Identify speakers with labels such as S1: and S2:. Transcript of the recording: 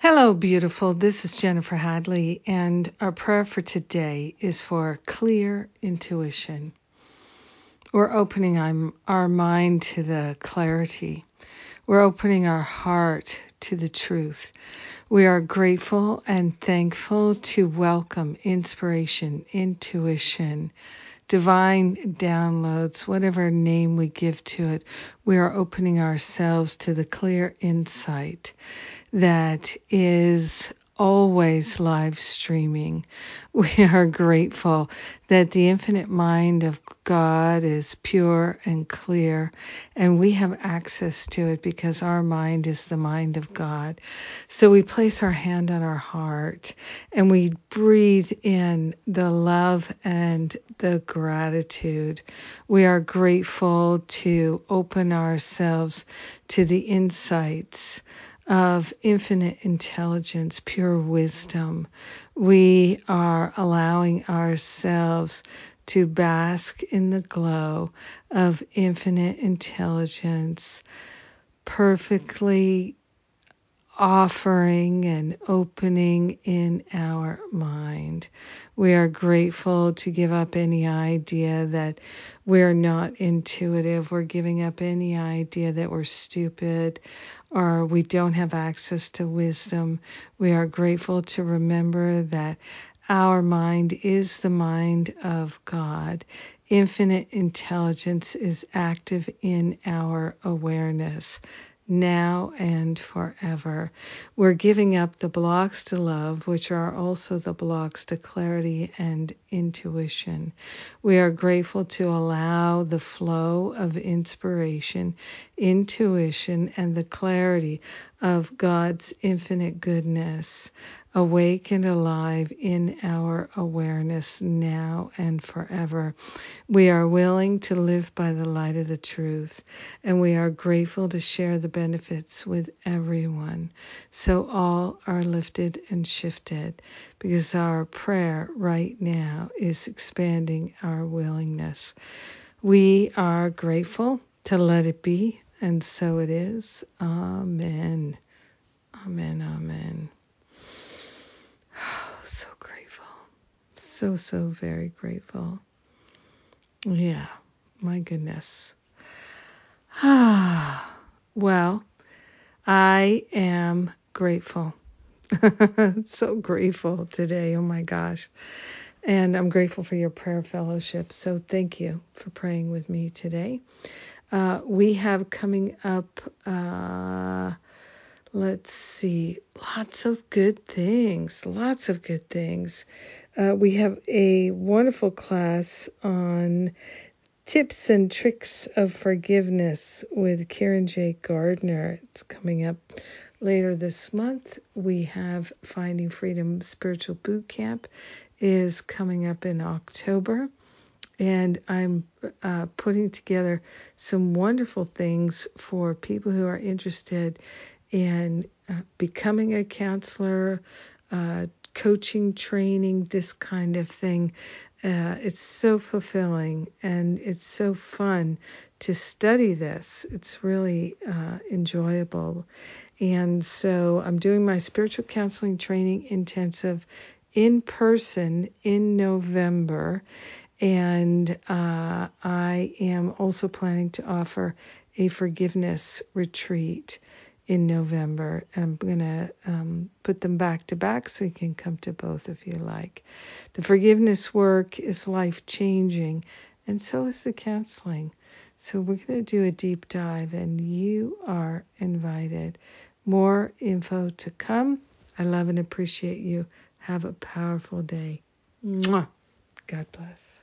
S1: Hello, beautiful. This is Jennifer Hadley, and our prayer for today is for clear intuition. We're opening our mind to the clarity. We're opening our heart to the truth. We are grateful and thankful to welcome inspiration, intuition, divine downloads, whatever name we give to it. We are opening ourselves to the clear insight that is always live streaming. We are grateful that the infinite mind of God is pure and clear, and we have access to it because our mind is the mind of God. So we place our hand on our heart and we breathe in the love and the gratitude. We are grateful to open ourselves to the insights of infinite intelligence, pure wisdom. We are allowing ourselves to bask in the glow of infinite intelligence, perfectly offering and opening in our mind. We are grateful to give up any idea that we're not intuitive. We're giving up any idea that we're stupid or we don't have access to wisdom. We are grateful to remember that our mind is the mind of God. Infinite intelligence is active in our awareness now and forever. We're giving up the blocks to love, which are also the blocks to clarity and intuition. We are grateful to allow the flow of inspiration, intuition, and the clarity of God's infinite goodness awake and alive in our awareness now and forever. We are willing to live by the light of the truth, and we are grateful to share the benefits with everyone. So all are lifted and shifted because our prayer right now is expanding our willingness. We are grateful to let it be, and so it is. Amen. Amen. Amen. So grateful. So very grateful. Yeah, my goodness. Well, I am grateful. So grateful today. Oh my gosh. And I'm grateful for your prayer fellowship. So thank you for praying with me today. We have coming up, let's see, lots of good things. We have a wonderful class on tips and tricks of forgiveness with Karen J. Gardner. It's coming up later this month. We have Finding Freedom Spiritual Boot Camp is coming up in October. And I'm putting together some wonderful things for people who are interested in becoming a counselor, coaching, training, this kind of thing. It's so fulfilling and it's so fun to study this. It's really enjoyable. And so I'm doing my spiritual counseling training intensive in person in November. And I am also planning to offer a forgiveness retreat in November. I'm going to put them back to back so you can come to both if you like. The forgiveness work is life-changing, and so is the counseling. So we're going to do a deep dive, and you are invited. More info to come. I love and appreciate you. Have a powerful day. Mwah. God bless.